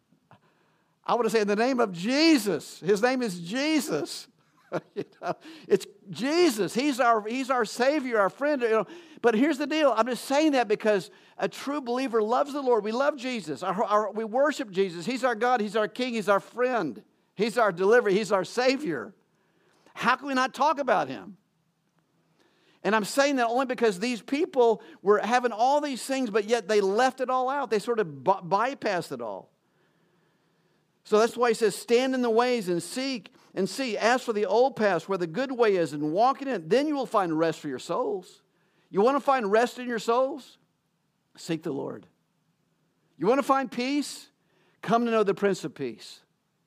I want to say, in the name of Jesus. His name is Jesus. You know, it's Jesus. He's our, he's our Savior, our friend. You know. But here's the deal. I'm just saying that because a true believer loves the Lord. We love Jesus. Our, our, we worship Jesus. He's our God. He's our King. He's our friend. He's our deliverer. He's our Savior. How can we not talk about Him? And I'm saying that only because these people were having all these things, but yet they left it all out. They sort of by- bypassed it all. So that's why He says, stand in the ways and seek and see. Ask for the old paths where the good way is and walk in it. Then you will find rest for your souls. You want to find rest in your souls? Seek the Lord. You want to find peace? Come to know the Prince of Peace.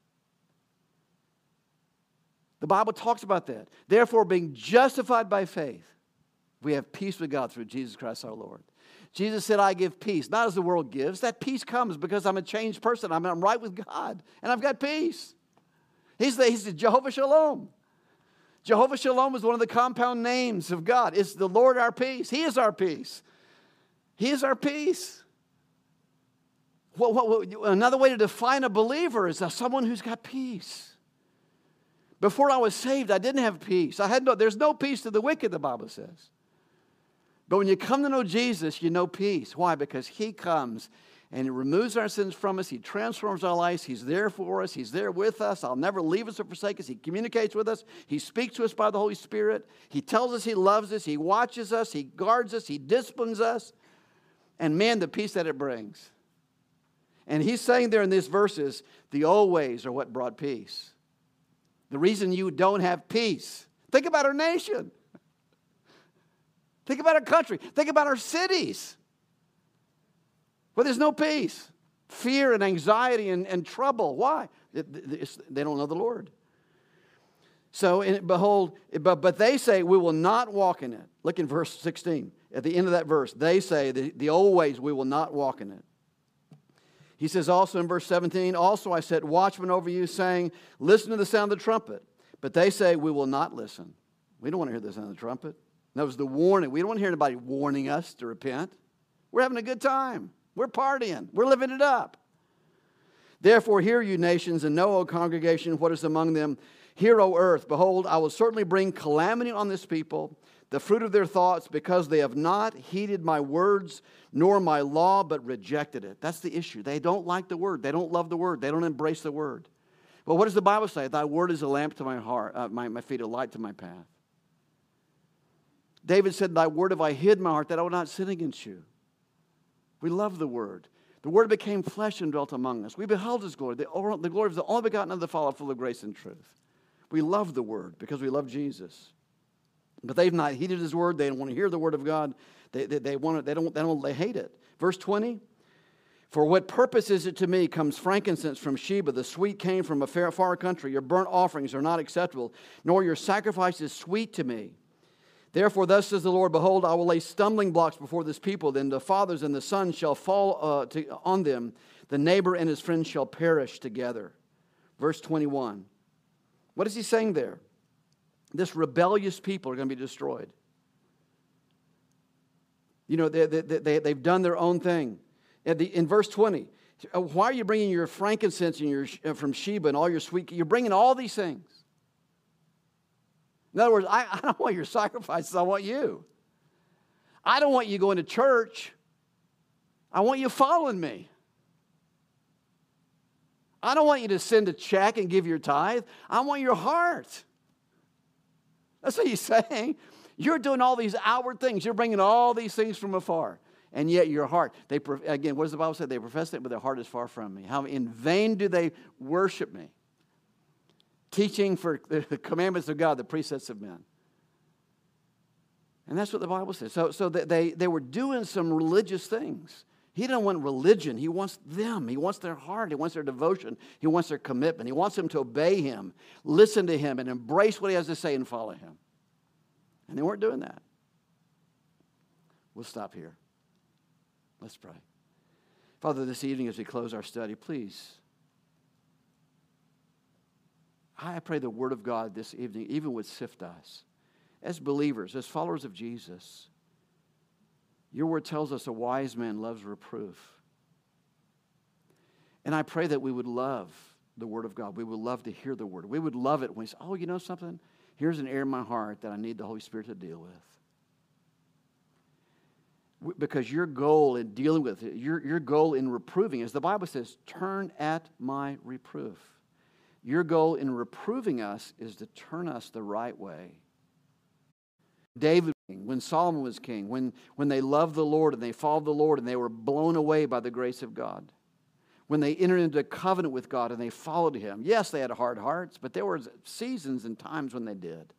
The Bible talks about that. Therefore, being justified by faith, we have peace with God through Jesus Christ our Lord. Jesus said, I give peace, not as the world gives. That peace comes because I'm a changed person. I'm, I'm right with God, and I've got peace. He's the, he's the Jehovah Shalom. Jehovah Shalom is one of the compound names of God. It's the Lord our peace. He is our peace. He is our peace. What, what, what, another way to define a believer is someone who's got peace. Before I was saved, I didn't have peace. I had no, there's no peace to the wicked, the Bible says. But when you come to know Jesus, you know peace. Why? Because He comes and He removes our sins from us. He transforms our lives. He's there for us. He's there with us. I'll never leave us or forsake us. He communicates with us. He speaks to us by the Holy Spirit. He tells us He loves us. He watches us. He guards us. He disciplines us. And man, the peace that it brings. And He's saying there in these verses, the old ways are what brought peace. The reason you don't have peace. Think about our nation. Think about our country. Think about our cities. Where there's no peace. Fear and anxiety and, and trouble. Why? It, it's, they don't know the Lord. So, in, behold, but, but they say, we will not walk in it. Look in verse sixteen. At the end of that verse, they say, the, the old ways, we will not walk in it. He says also in verse seventeen, also I set watchmen over you, saying, listen to the sound of the trumpet. But they say, we will not listen. We don't want to hear the sound of the trumpet. That was the warning. We don't want to hear anybody warning us to repent. We're having a good time. We're partying. We're living it up. Therefore hear, you nations, and know, O congregation, what is among them. Hear, O earth, behold, I will certainly bring calamity on this people, the fruit of their thoughts, because they have not heeded my words, nor my law, but rejected it. That's the issue. They don't like the word. They don't love the word. They don't embrace the word. Well, what does the Bible say? Thy word is a lamp to my heart, uh, my, my feet, a light to my path. David said, thy word have I hid in my heart, that I would not sin against you. We love the word. The Word became flesh and dwelt among us. We beheld His glory, the, the glory of the only begotten of the Father, full of grace and truth. We love the Word because we love Jesus. But they've not heeded His Word. They don't want to hear the Word of God. They, they, they want it. They don't. They don't. They hate it. Verse twenty. For what purpose is it to me comes frankincense from Sheba, the sweet cane from a far, far country. Your burnt offerings are not acceptable, nor your sacrifices sweet to me. Therefore, thus says the Lord, behold, I will lay stumbling blocks before this people. Then the fathers and the sons shall fall uh, to, on them. The neighbor and his friend shall perish together. Verse twenty-one. What is he saying there? This rebellious people are going to be destroyed. You know, they, they, they, they've done their own thing. In, the, in verse twenty, why are you bringing your frankincense and your, from Sheba and all your sweet... You're bringing all these things. In other words, I, I don't want your sacrifices, I want you. I don't want you going to church. I want you following me. I don't want you to send a check and give your tithe. I want your heart. That's what he's saying. You're doing all these outward things. You're bringing all these things from afar. And yet your heart, they again, what does the Bible say? They profess it, but their heart is far from me. How in vain do they worship me? Teaching for the commandments of God, the precepts of men. And that's what the Bible says. So, so they, they were doing some religious things. He doesn't want religion. He wants them. He wants their heart. He wants their devotion. He wants their commitment. He wants them to obey Him, listen to Him, and embrace what He has to say and follow Him. And they weren't doing that. We'll stop here. Let's pray. Father, this evening as we close our study, please, I pray the Word of God this evening even would sift us. As believers, as followers of Jesus, your Word tells us a wise man loves reproof. And I pray that we would love the Word of God. We would love to hear the Word. We would love it when we say, oh, you know something? Here's an area in my heart that I need the Holy Spirit to deal with. Because your goal in dealing with it, your, your goal in reproving, as the Bible says, turn at my reproof. Your goal in reproving us is to turn us the right way. David, when Solomon was king, when, when they loved the Lord and they followed the Lord and they were blown away by the grace of God. When they entered into a covenant with God and they followed Him. Yes, they had hard hearts, but there were seasons and times when they did.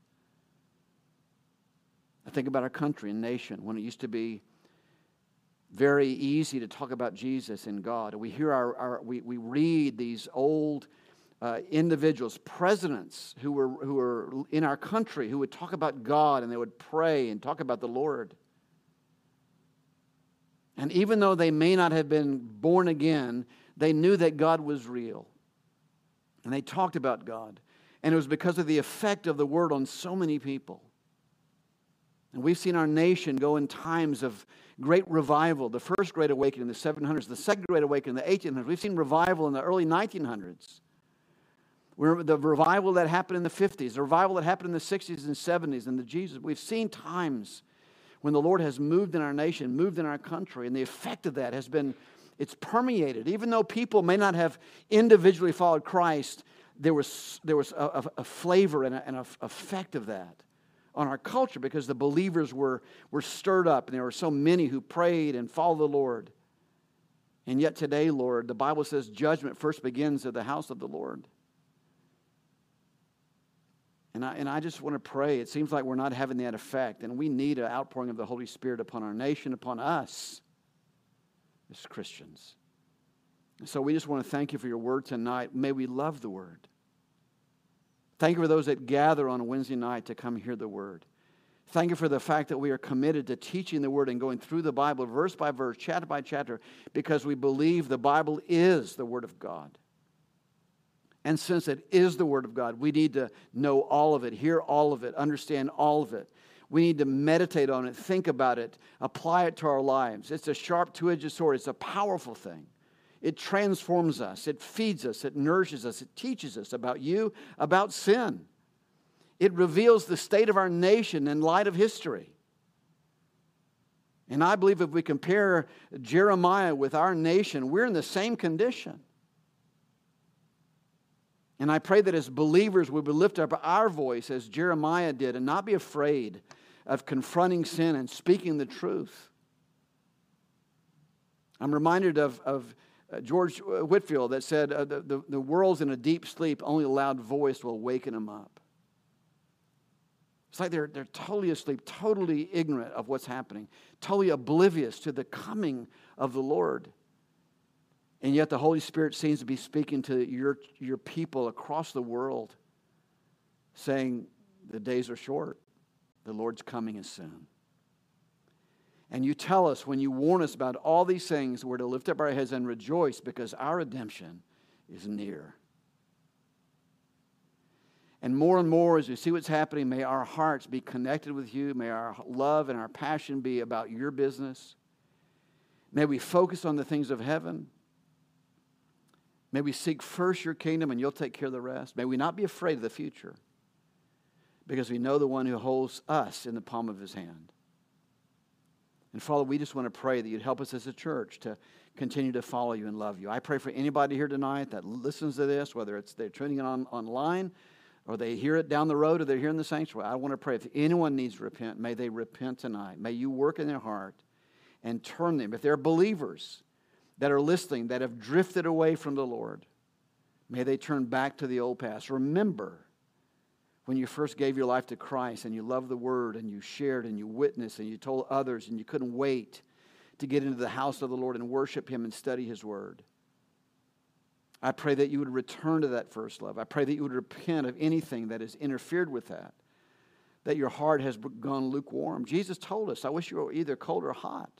I think about our country and nation when it used to be very easy to talk about Jesus and God. We hear our, our we, we read these old Uh, individuals, presidents who were who were in our country who would talk about God and they would pray and talk about the Lord. And even though they may not have been born again, they knew that God was real. And they talked about God. And it was because of the effect of the Word on so many people. And we've seen our nation go in times of great revival. The first Great Awakening in the seven hundreds, the second Great Awakening in the eighteen hundreds. We've seen revival in the early nineteen hundreds. The revival that happened in the fifties, the revival that happened in the sixties and seventies, and the Jesus. We've seen times when the Lord has moved in our nation, moved in our country, and the effect of that has been, it's permeated. Even though people may not have individually followed Christ, there was there was a, a flavor and an effect of that on our culture because the believers were, were stirred up, and there were so many who prayed and followed the Lord. And yet today, Lord, the Bible says judgment first begins at the house of the Lord. And I, and I just want to pray. It seems like we're not having that effect. And we need an outpouring of the Holy Spirit upon our nation, upon us as Christians. And so we just want to thank you for your word tonight. May we love the word. Thank you for those that gather on a Wednesday night to come hear the word. Thank you for the fact that we are committed to teaching the word and going through the Bible verse by verse, chapter by chapter, because we believe the Bible is the word of God. And since it is the Word of God, we need to know all of it, hear all of it, understand all of it. We need to meditate on it, think about it, apply it to our lives. It's a sharp two-edged sword. It's a powerful thing. It transforms us. It feeds us. It nourishes us. It teaches us about you, about sin. It reveals the state of our nation in light of history. And I believe if we compare Jeremiah with our nation, we're in the same condition. And I pray that as believers we would lift up our voice as Jeremiah did and not be afraid of confronting sin and speaking the truth. I'm reminded of, of George Whitefield that said, uh, the, the, the world's in a deep sleep, only a loud voice will waken them up. It's like they're, they're totally asleep, totally ignorant of what's happening, totally oblivious to the coming of the Lord. And yet the Holy Spirit seems to be speaking to your, your people across the world, saying the days are short. The Lord's coming is soon. And you tell us when you warn us about all these things, we're to lift up our heads and rejoice because our redemption is near. And more and more as we see what's happening, may our hearts be connected with you. May our love and our passion be about your business. May we focus on the things of heaven. May we seek first your kingdom and you'll take care of the rest. May we not be afraid of the future because we know the one who holds us in the palm of his hand. And Father, we just want to pray that you'd help us as a church to continue to follow you and love you. I pray for anybody here tonight that listens to this, whether it's they're tuning in on, online or they hear it down the road or they're here in the sanctuary. I want to pray if anyone needs to repent, may they repent tonight. May you work in their heart and turn them. If they're believers that are listening, that have drifted away from the Lord, may they turn back to the old past. Remember when you first gave your life to Christ and you loved the Word and you shared and you witnessed and you told others and you couldn't wait to get into the house of the Lord and worship Him and study His Word. I pray that you would return to that first love. I pray that you would repent of anything that has interfered with that, that your heart has gone lukewarm. Jesus told us, I wish you were either cold or hot.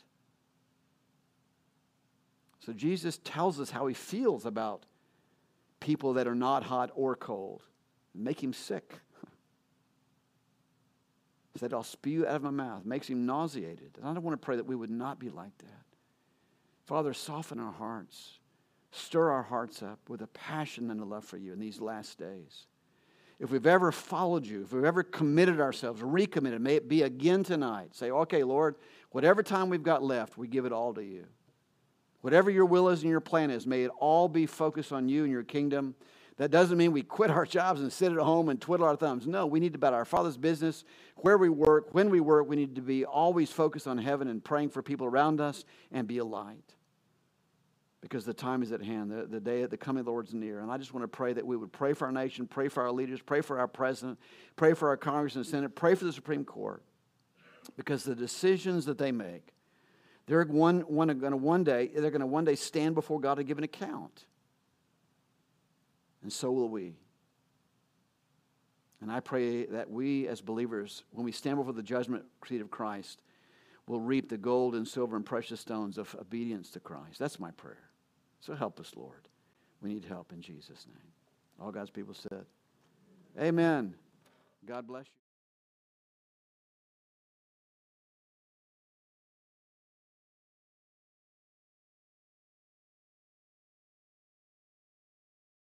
So Jesus tells us how He feels about people that are not hot or cold. Make Him sick. He said, I'll spew you out of my mouth. Makes Him nauseated. And I don't want to pray that we would not be like that. Father, soften our hearts. Stir our hearts up with a passion and a love for you in these last days. If we've ever followed you, if we've ever committed ourselves, recommitted, may it be again tonight. Say, okay, Lord, whatever time we've got left, we give it all to you. Whatever your will is and your plan is, may it all be focused on you and your kingdom. That doesn't mean we quit our jobs and sit at home and twiddle our thumbs. No, we need to be about our Father's business, where we work, when we work. We need to be always focused on heaven and praying for people around us and be a light. Because the time is at hand. The, the day of the coming of the Lord's near. And I just want to pray that we would pray for our nation, pray for our leaders, pray for our president, pray for our Congress and Senate, pray for the Supreme Court. Because the decisions that they make, they're one, one, going to one day, they're going to one day stand before God and give an account. And so will we. And I pray that we as believers, when we stand before the judgment seat of Christ, will reap the gold and silver and precious stones of obedience to Christ. That's my prayer. So help us, Lord. We need help in Jesus' name. All God's people said, amen. God bless you.